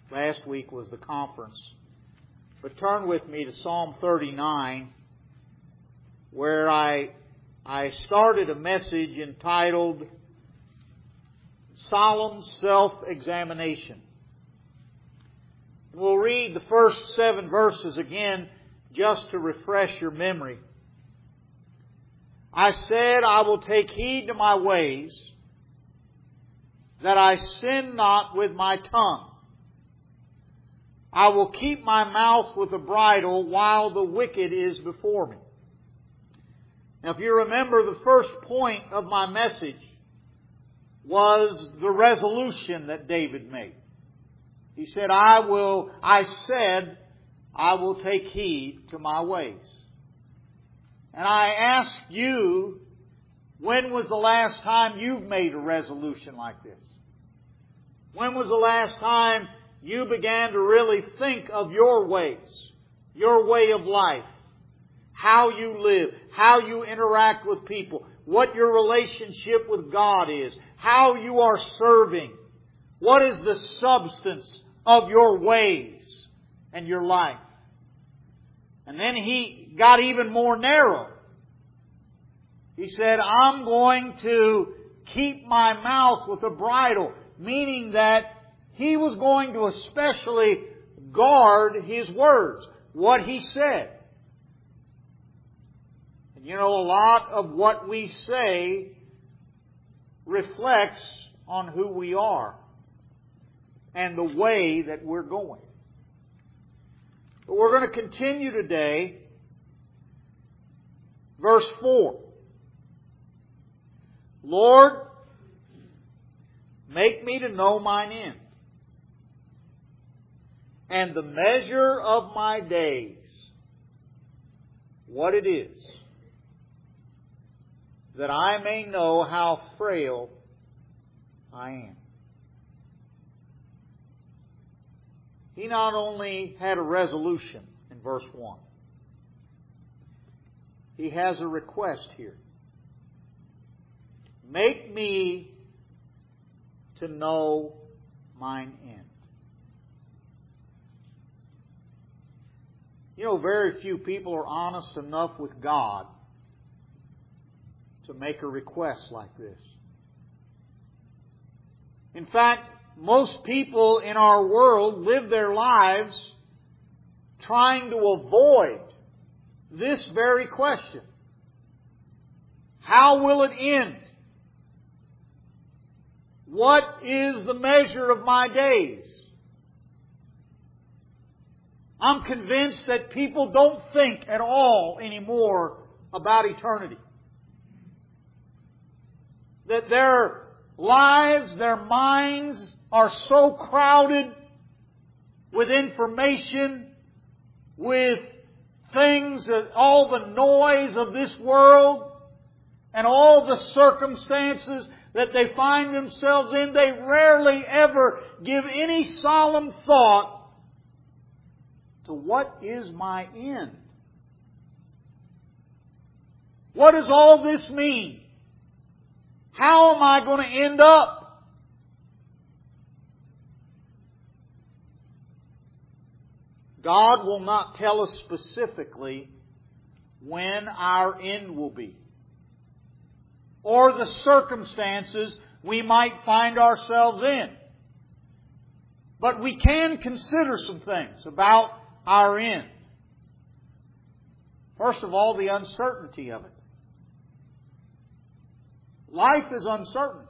Last week was the conference. But turn with me to Psalm 39, where I started a message entitled Solemn Self-Examination. We'll read the first 7 verses again just to refresh your memory. I said, I will take heed to my ways, that I sin not with my tongue. I will keep my mouth with a bridle while the wicked is before me. Now, if you remember, the first point of my message was the resolution that David made. He said, I will take heed to my ways. And I ask you, when was the last time you've made a resolution like this? When was the last time you began to really think of your ways, your way of life, how you live, how you interact with people, what your relationship with God is, how you are serving, what is the substance of your ways and your life? And then he got even more narrow. He said, I'm going to keep my mouth with a bridle, meaning that he was going to especially guard his words, what he said. And you know, a lot of what we say reflects on who we are and the way that we're going. But we're going to continue today. Verse 4. Lord, make me to know mine end, and the measure of my days, what it is, that I may know how frail I am. He not only had a resolution in verse 1, he has a request here. Make me to know mine end. You know, very few people are honest enough with God to make a request like this. In fact, most people in our world live their lives trying to avoid this very question. How will it end? What is the measure of my days? I'm convinced that people don't think at all anymore about eternity. That their lives, their minds are so crowded with information, with things, all the noise of this world, and all the circumstances that they find themselves in, they rarely ever give any solemn thought to what is my end? What does all this mean? How am I going to end up? God will not tell us specifically when our end will be, or the circumstances we might find ourselves in. But we can consider some things about our end. First of all, the uncertainty of it. Life is uncertain.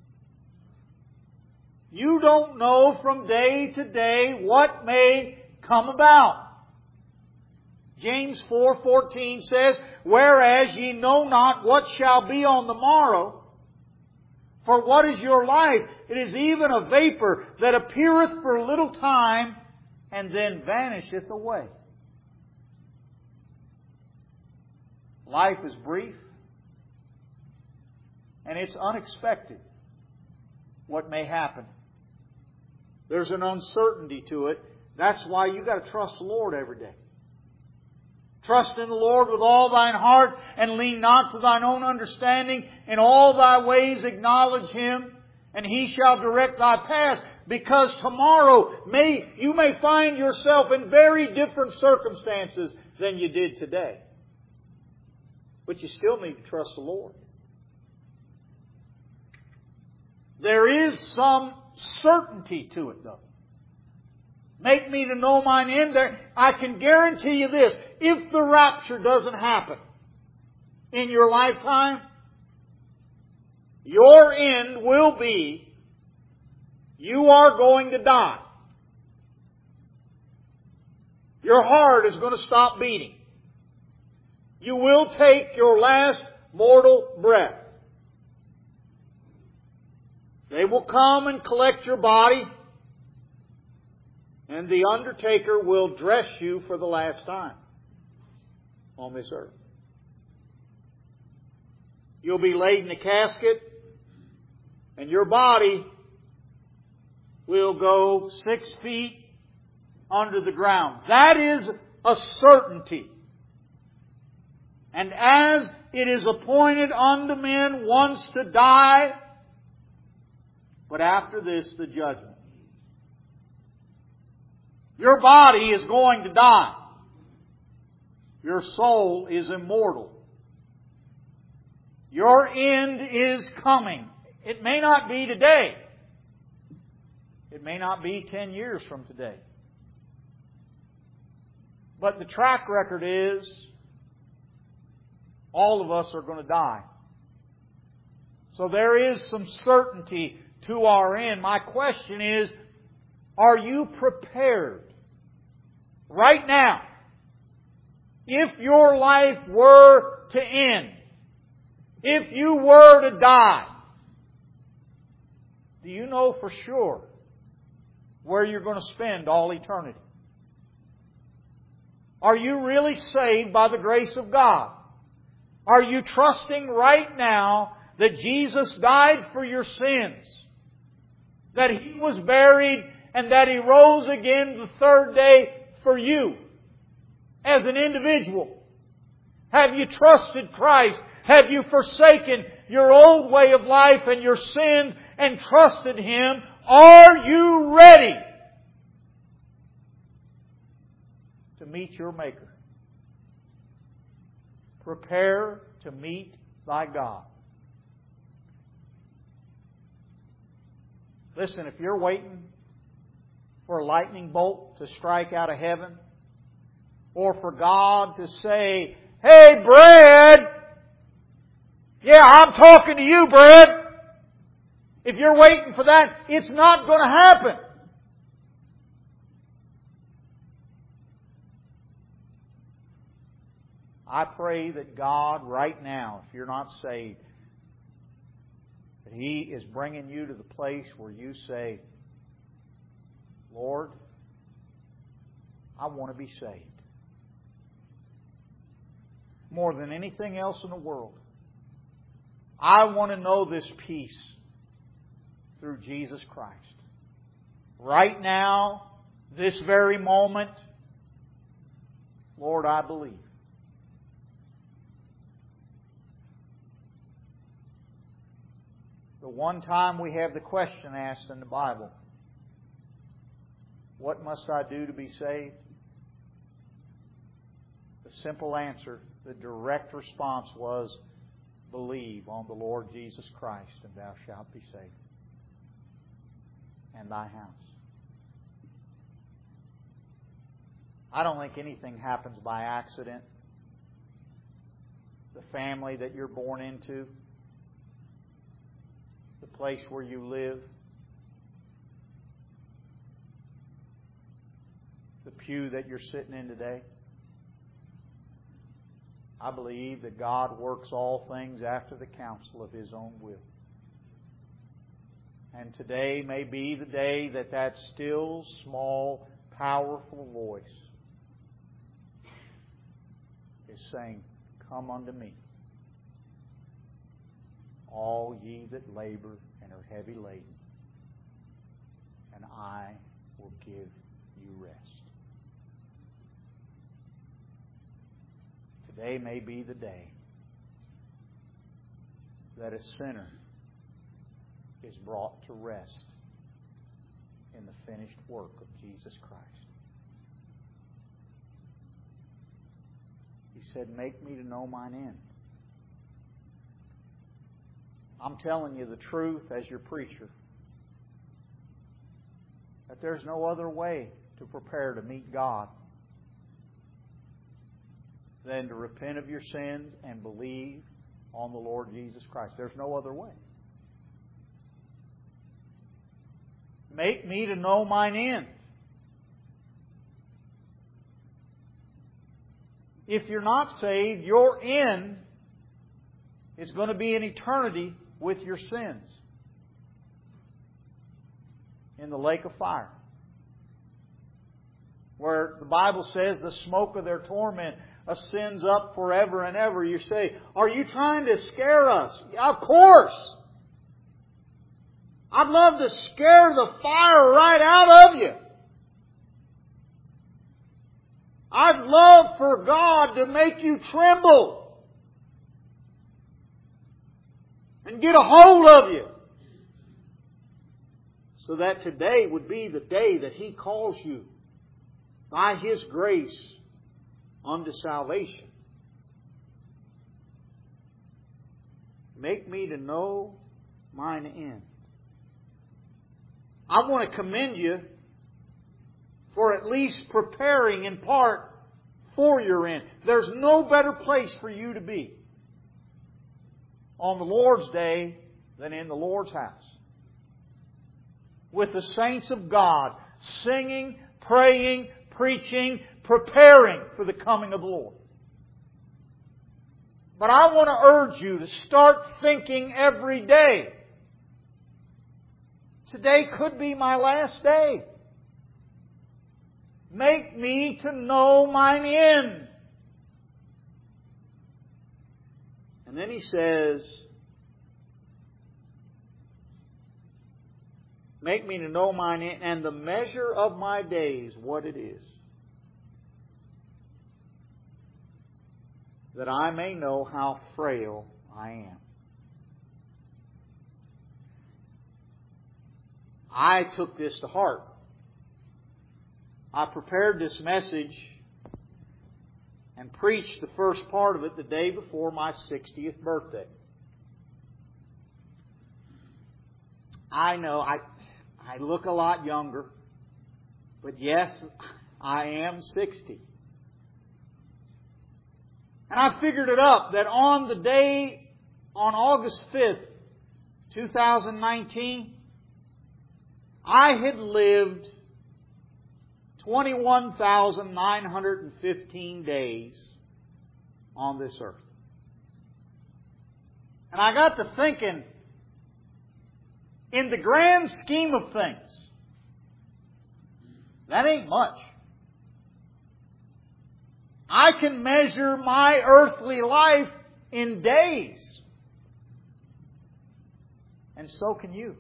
You don't know from day to day what may come about. James 4:14 says, whereas ye know not what shall be on the morrow, for what is your life? It is even a vapor that appeareth for a little time and then vanisheth away. Life is brief, and it's unexpected what may happen. There's an uncertainty to it. That's why you've got to trust the Lord every day. Trust in the Lord with all thine heart, and lean not to thine own understanding. In all thy ways acknowledge Him, and He shall direct thy paths. Because tomorrow you may find yourself in very different circumstances than you did today. But you still need to trust the Lord. There is some certainty to it, though. Make me to know mine end. I can guarantee you this. If the rapture doesn't happen in your lifetime, your end will be you are going to die. Your heart is going to stop beating. You will take your last mortal breath. They will come and collect your body, and the undertaker will dress you for the last time on this earth. You'll be laid in a casket, and your body will go 6 feet under the ground. That is a certainty. And as it is appointed unto men once to die, but after this the judgment. Your body is going to die. Your soul is immortal. Your end is coming. It may not be today. It may not be 10 years from today. But the track record is all of us are going to die. So there is some certainty to our end. My question is, are you prepared right now? If your life were to end, if you were to die, do you know for sure where you're going to spend all eternity? Are you really saved by the grace of God? Are you trusting right now that Jesus died for your sins? That He was buried and that He rose again the third day for you as an individual? Have you trusted Christ? Have you forsaken your old way of life and your sin and trusted Him? Are you ready to meet your Maker? Prepare to meet thy God. Listen, if you're waiting for a lightning bolt to strike out of heaven, or for God to say, "Hey, Brad, yeah, I'm talking to you, Brad." If you're waiting for that, it's not going to happen. I pray that God right now, if you're not saved, that He is bringing you to the place where you say, "Lord, I want to be saved. More than anything else in the world, I want to know this peace through Jesus Christ." Right now, this very moment, Lord, I believe. The one time we have the question asked in the Bible, "What must I do to be saved?" The simple answer, the direct response was, "Believe on the Lord Jesus Christ, and thou shalt be saved, and thy house." I don't think anything happens by accident. The family that you're born into, the place where you live, the pew that you're sitting in today. I believe that God works all things after the counsel of His own will. And today may be the day that still, small, powerful voice is saying, "Come unto me, all ye that labor and are heavy laden, and I will give you rest." Today may be the day that a sinner is brought to rest in the finished work of Jesus Christ. He said, make me to know mine end. I'm telling you the truth as your preacher, that there's no other way to prepare to meet God than to repent of your sins and believe on the Lord Jesus Christ. There's no other way. Make me to know mine end. If you're not saved, your end is going to be an eternity with your sins in the lake of fire, where the Bible says the smoke of their torment ascends up forever and ever. You say, are you trying to scare us? Of course! I'd love to scare the fire right out of you. I'd love for God to make you tremble and get a hold of you, so that today would be the day that He calls you by His grace unto salvation. Make me to know mine end. I want to commend you for at least preparing in part for your end. There's no better place for you to be on the Lord's day than in the Lord's house, with the saints of God, singing, praying, preaching, preparing for the coming of the Lord. But I want to urge you to start thinking every day, today could be my last day. Make me to know mine end. And then He says, make me to know mine end, and the measure of my days, what it is, that I may know how frail I am. I took this to heart. I prepared this message and preached the first part of it the day before my 60th birthday. I know I look a lot younger, but yes, I am 60. And I figured it up that on the day, on August 5th, 2019, I had lived 21,915 days on this earth. And I got to thinking, in the grand scheme of things, that ain't much. I can measure my earthly life in days. And so can you.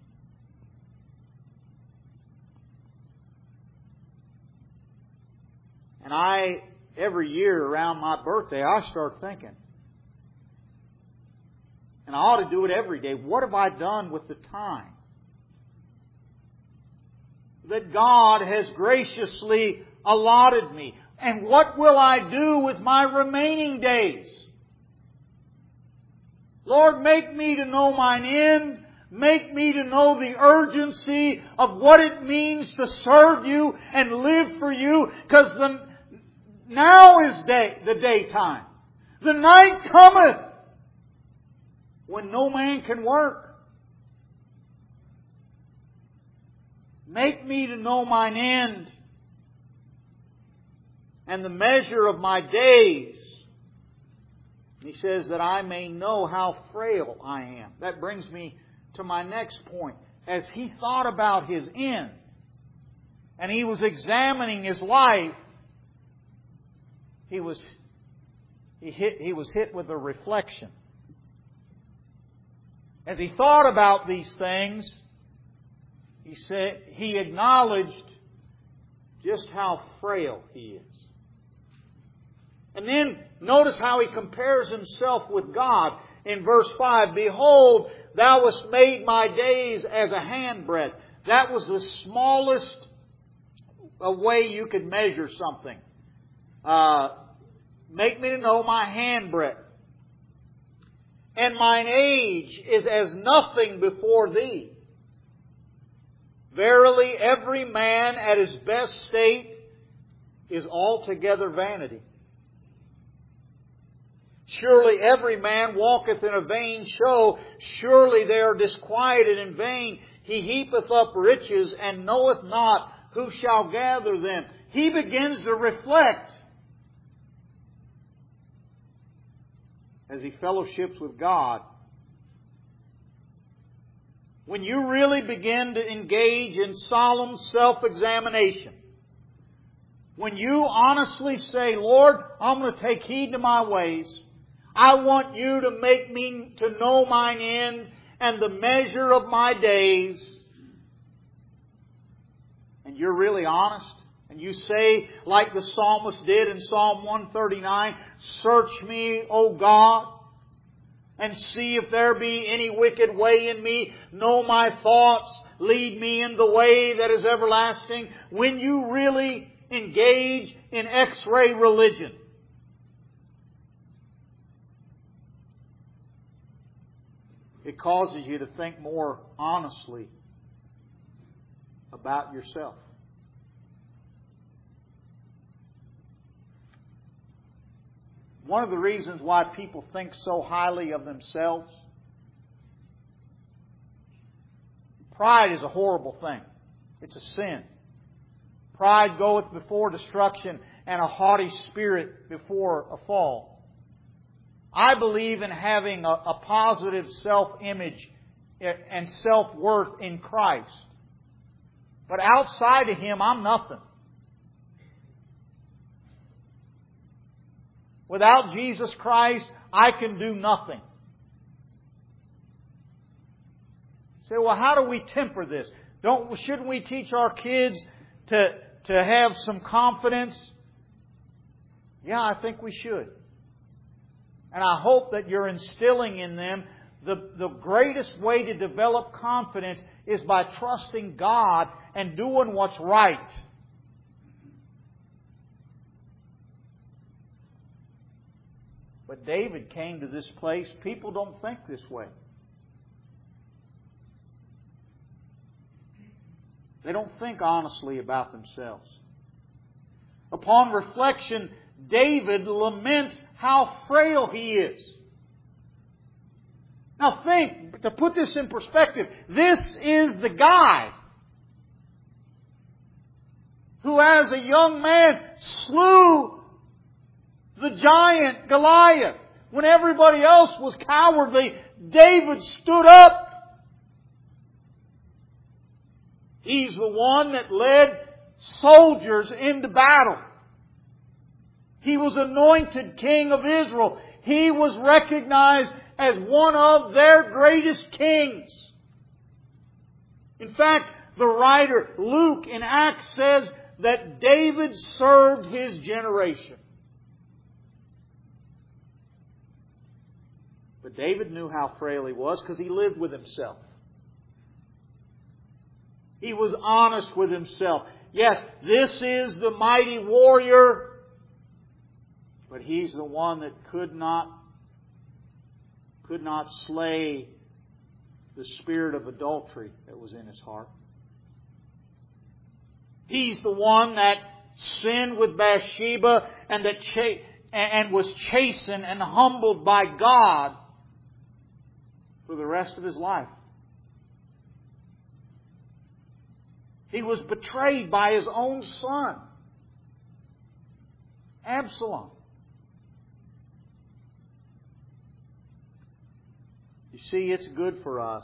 And every year around my birthday, I start thinking, and I ought to do it every day, what have I done with the time that God has graciously allotted me? And what will I do with my remaining days? Lord, make me to know mine end. Make me to know the urgency of what it means to serve You and live for You. Because now is the daytime. The night cometh when no man can work. Make me to know mine end, and the measure of my days. He says that I may know how frail I am. That brings me to my next point. As he thought about his end, and he was examining his life, he was hit with a reflection. As he thought about these things, he acknowledged just how frail he is. And then notice how he compares himself with God in verse 5. Behold, Thou hast made my days as a handbreadth. That was the smallest way you could measure something. Make me to know my handbreadth. And mine age is as nothing before Thee. Verily, every man at his best state is altogether vanity. Surely every man walketh in a vain show. Surely they are disquieted in vain. He heapeth up riches and knoweth not who shall gather them. He begins to reflect as he fellowships with God. When you really begin to engage in solemn self-examination, when you honestly say, Lord, I'm going to take heed to my ways. I want You to make me to know mine end and the measure of my days. And you're really honest. And you say, like the psalmist did in Psalm 139, search me, O God, and see if there be any wicked way in me. Know my thoughts. Lead me in the way that is everlasting. When you really engage in X-ray religion, it causes you to think more honestly about yourself. One of the reasons why people think so highly of themselves, pride is a horrible thing. It's a sin. Pride goeth before destruction, and a haughty spirit before a fall. I believe in having a positive self-image and self-worth in Christ. But outside of Him, I'm nothing. Without Jesus Christ, I can do nothing. Say, well, how do we temper this? Shouldn't we teach our kids to have some confidence? Yeah, I think we should. And I hope that you're instilling in them the greatest way to develop confidence is by trusting God and doing what's right. But David came to this place. People don't think this way. They don't think honestly about themselves. Upon reflection, David laments how frail he is. Now think, to put this in perspective, this is the guy who as a young man slew the giant Goliath. When everybody else was cowardly, David stood up. He's the one that led soldiers into battle. He was anointed king of Israel. He was recognized as one of their greatest kings. In fact, the writer Luke in Acts says that David served his generation. But David knew how frail he was because he lived with himself. He was honest with himself. Yes, this is the mighty warrior, but he's the one that could not slay the spirit of adultery that was in his heart. He's the one that sinned with Bathsheba and was chastened and humbled by God for the rest of his life. He was betrayed by his own son, Absalom. You see, it's good for us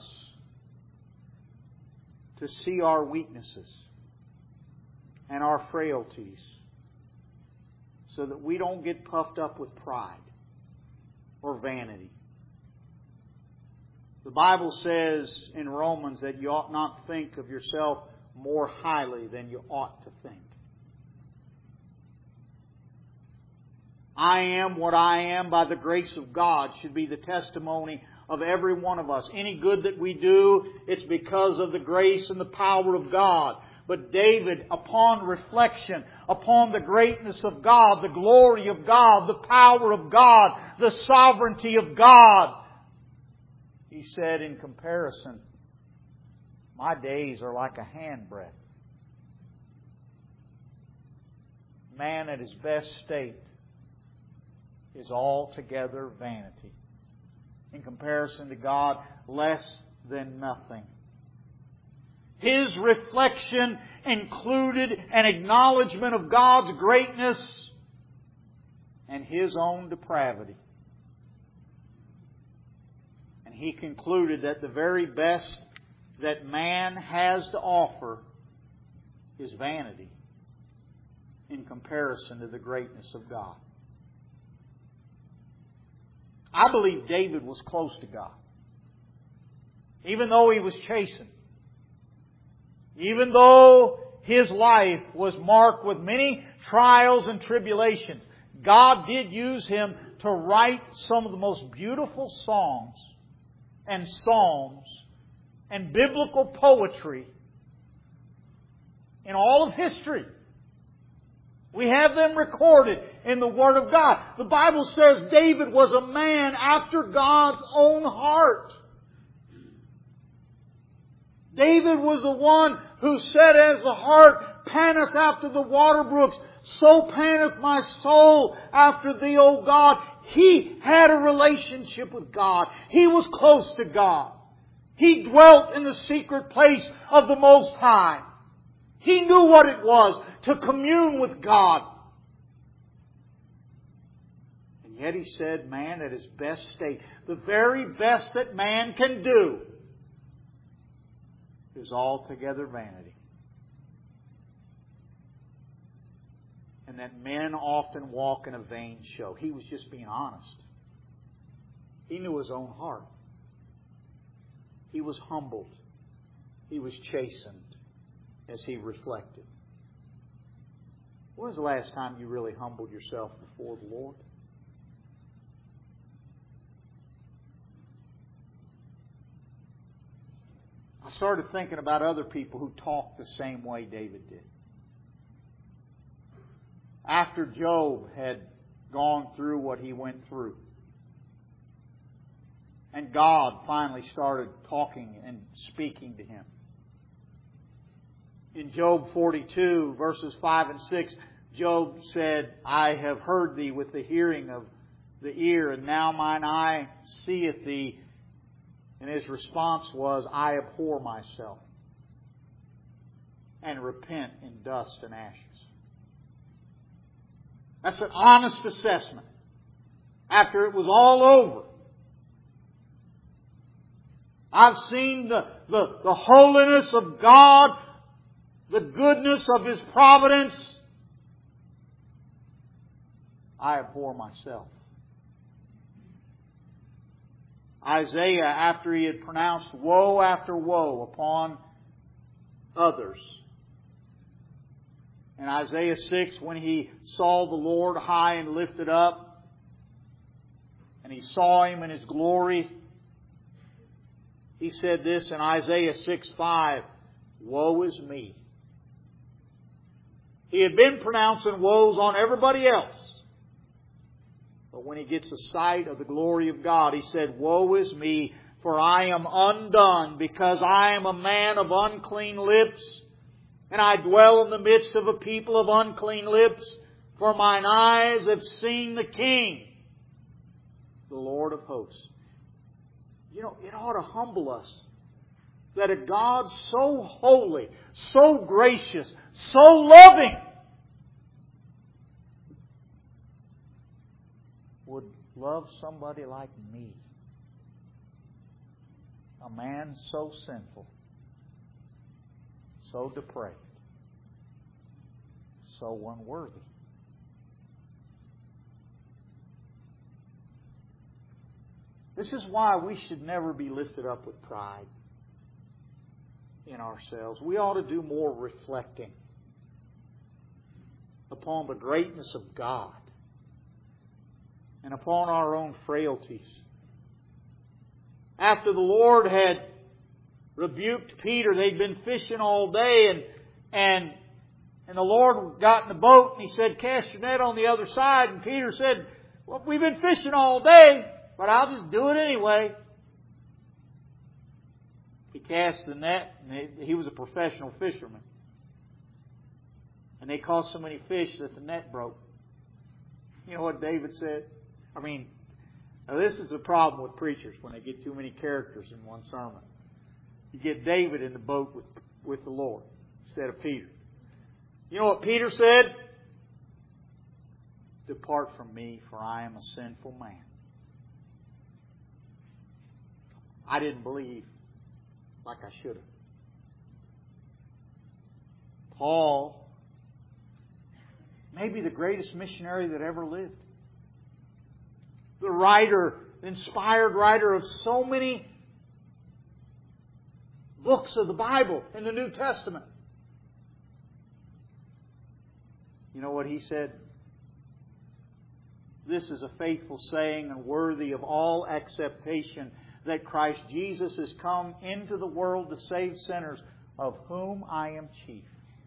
to see our weaknesses and our frailties so that we don't get puffed up with pride or vanity. The Bible says in Romans that you ought not think of yourself more highly than you ought to think. I am what I am by the grace of God should be the testimony of every one of us. Any good that we do, it's because of the grace and the power of God. But David, upon reflection, upon the greatness of God, the glory of God, the power of God, the sovereignty of God, he said, in comparison, my days are like a handbreadth. Man at his best state is altogether vanity. In comparison to God, less than nothing. His reflection included an acknowledgement of God's greatness and his own depravity. And he concluded that the very best that man has to offer is vanity in comparison to the greatness of God. I believe David was close to God. Even though he was chastened. Even though his life was marked with many trials and tribulations, God did use him to write some of the most beautiful songs and psalms and biblical poetry in all of history. We have them recorded in the Word of God. The Bible says David was a man after God's own heart. David was the one who said, as the hart panteth after the water brooks, so panteth my soul after Thee, O God. He had a relationship with God. He was close to God. He dwelt in the secret place of the Most High. He knew what it was to commune with God. And yet he said, man at his best state, the very best that man can do, is altogether vanity. And that men often walk in a vain show. He was just being honest. He knew his own heart. He was humbled. He was chastened as he reflected. When was the last time you really humbled yourself before the Lord? I started thinking about other people who talked the same way David did. After Job had gone through what he went through, and God finally started talking and speaking to him. In Job 42, verses 5 and 6, Job said, I have heard Thee with the hearing of the ear, and now mine eye seeth Thee. And his response was, I abhor myself and repent in dust and ashes. That's an honest assessment. After it was all over. I've seen the holiness of God, the goodness of His providence. I abhor myself. Isaiah, after he had pronounced woe after woe upon others. In Isaiah 6, when he saw the Lord high and lifted up, and he saw Him in His glory, he said this in Isaiah 6:5, woe is me. He had been pronouncing woes on everybody else. But when he gets a sight of the glory of God, he said, woe is me, for I am undone, because I am a man of unclean lips, and I dwell in the midst of a people of unclean lips, for mine eyes have seen the King, the Lord of hosts. You know, it ought to humble us that a God so holy, so gracious, so loving would love somebody like me. A man so sinful, so depraved, so unworthy. This is why we should never be lifted up with pride in ourselves. We ought to do more reflecting upon the greatness of God and upon our own frailties. after the Lord had rebuked Peter. They'd been fishing all day, and the Lord got in the boat and He said, "Cast your net on the other side." And Peter said, "Well, we've been fishing all day, but I'll just do it anyway." He cast the net, and he was a professional fisherman. And they caught so many fish that the net broke. You know what David said? Now this is the problem with preachers when they get too many characters in one sermon. You get David in the boat with the Lord instead of Peter. You know what Peter said? "Depart from me, for I am a sinful man." I didn't believe like I should have. Paul, maybe the greatest missionary that ever lived. The writer, the inspired writer of so many books of the Bible in the New Testament. You know what he said? "This is a faithful saying and worthy of all acceptation, that Christ Jesus is come into the world to save sinners, of whom I am chief."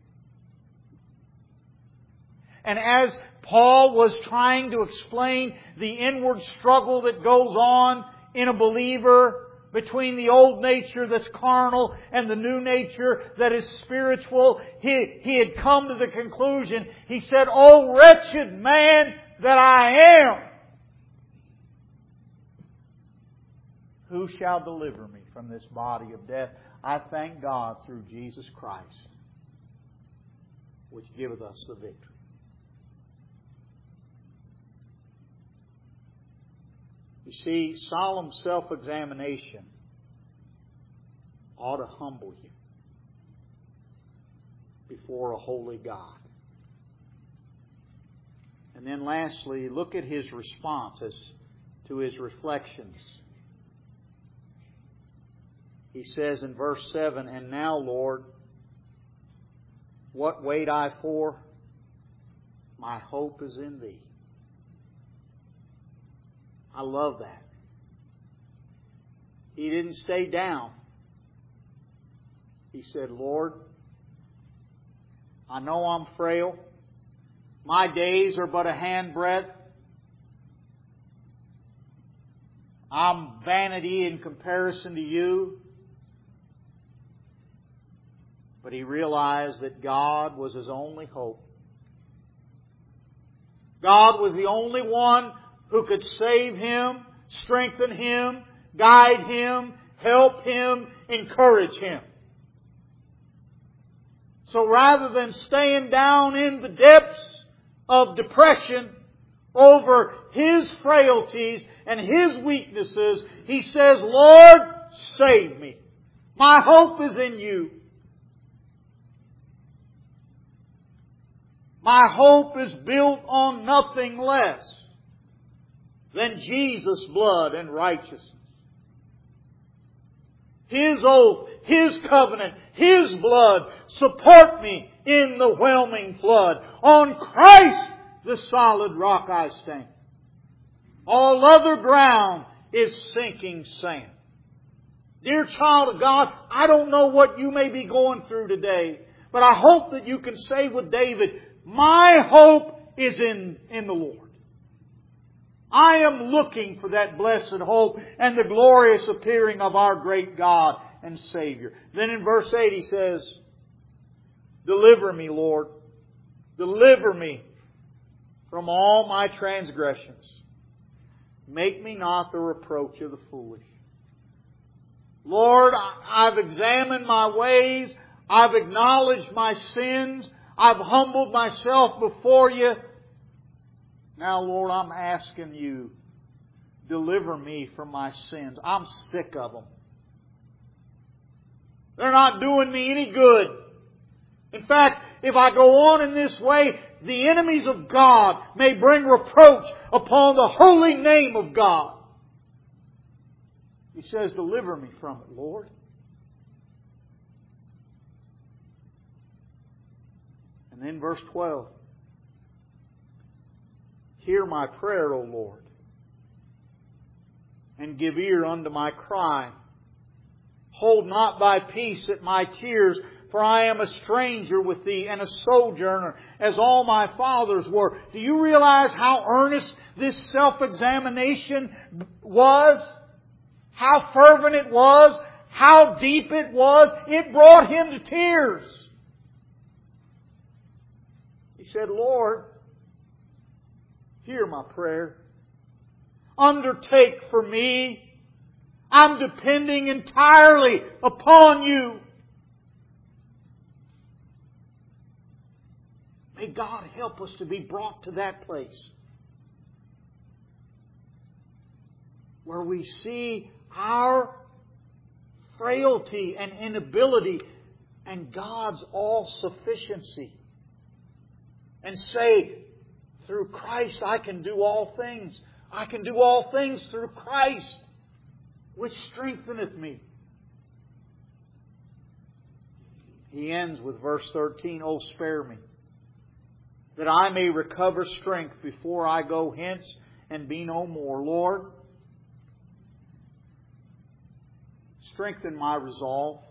And as Paul was trying to explain the inward struggle that goes on in a believer between the old nature that's carnal and the new nature that is spiritual, he had come to the conclusion. He said, "O wretched man that I am! Who shall deliver me from this body of death? I thank God through Jesus Christ, which giveth us the victory." You see, solemn self-examination ought to humble you before a holy God. And then lastly, look at his response as to his reflections. He says in verse 7, "And now, Lord, what wait I for? My hope is in Thee." I love that. He didn't stay down. He said, "Lord, I know I'm frail. My days are but a handbreadth. I'm vanity in comparison to You." But he realized that God was his only hope. God was the only one who could save him, strengthen him, guide him, help him, encourage him. So rather than staying down in the depths of depression over his frailties and his weaknesses, he says, "Lord, save me. My hope is in You. My hope is built on nothing less than Jesus' blood and righteousness. His oath, His covenant, His blood support me in the whelming flood. On Christ, the solid rock I stand. All other ground is sinking sand." Dear child of God, I don't know what you may be going through today, but I hope that you can say with David, "My hope is in the Lord. I am looking for that blessed hope and the glorious appearing of our great God and Savior." Then in verse 8 he says, "Deliver me, Lord. Deliver me from all my transgressions. Make me not the reproach of the foolish." Lord, I've examined my ways. I've acknowledged my sins. I've humbled myself before You. Now, Lord, I'm asking You, deliver me from my sins. I'm sick of them. They're not doing me any good. In fact, if I go on in this way, the enemies of God may bring reproach upon the holy name of God. He says, "Deliver me from it, Lord." And then verse 12. "Hear my prayer, O Lord, and give ear unto my cry. Hold not Thy peace at my tears, for I am a stranger with Thee and a sojourner, as all my fathers were. Do you realize how earnest this self-examination was? How fervent it was? How deep it was? It brought him to tears. He said, Lord, hear my prayer. Undertake for me. I'm depending entirely upon You. May God help us to be brought to that place where we see our frailty and inability and God's all-sufficiency, and say, through Christ I can do all things. I can do all things through Christ, which strengtheneth me. He ends with verse 13, O spare me, that I may recover strength before I go hence and be no more. Lord, strengthen my resolve.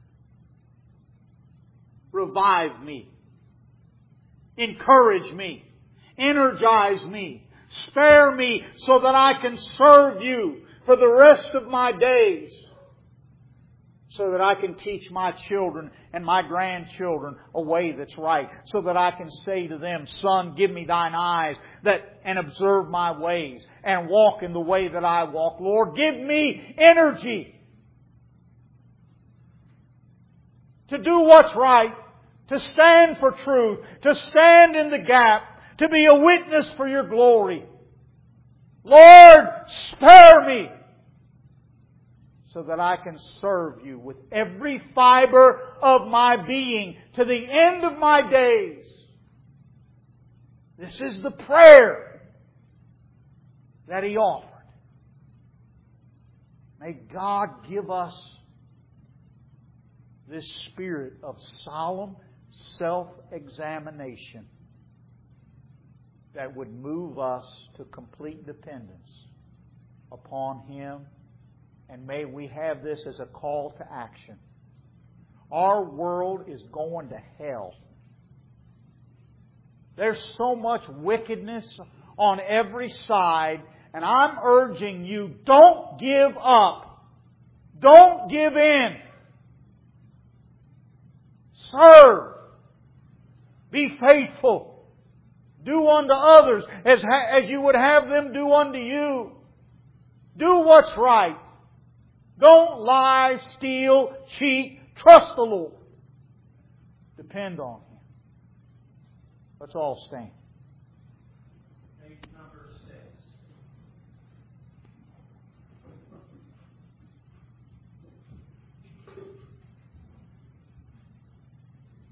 Revive me. Encourage me. Energize me. Spare me so that I can serve You for the rest of my days. So that I can teach my children and my grandchildren a way that's right. So that I can say to them, Son, give me Thine eyes and observe my ways and walk in the way that I walk. Lord, give me energy to do what's right, to stand for truth, to stand in the gap, to be a witness for Your glory. Lord, spare me so that I can serve You with every fiber of my being to the end of my days. This is the prayer that he offered. May God give us this spirit of solemn self-examination that would move us to complete dependence upon Him. And may we have this as a call to action. Our world is going to hell. There's so much wickedness on every side, and I'm urging you, don't give up. Don't give in. Serve. Be faithful. Do unto others as you would have them do unto you. Do what's right. Don't lie, steal, cheat. Trust the Lord. Depend on Him. Let's all stand. Page number 6.